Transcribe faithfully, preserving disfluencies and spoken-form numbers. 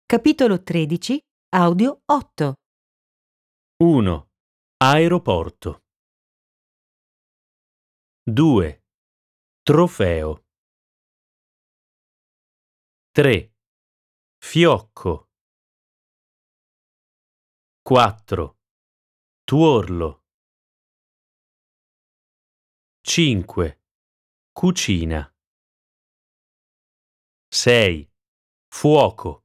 Capitolo tredici, audio otto. uno. Aeroporto. due. Trofeo. tre. Fiocco. quattro. Tuorlo. cinque. Cucina. sei. Fuoco.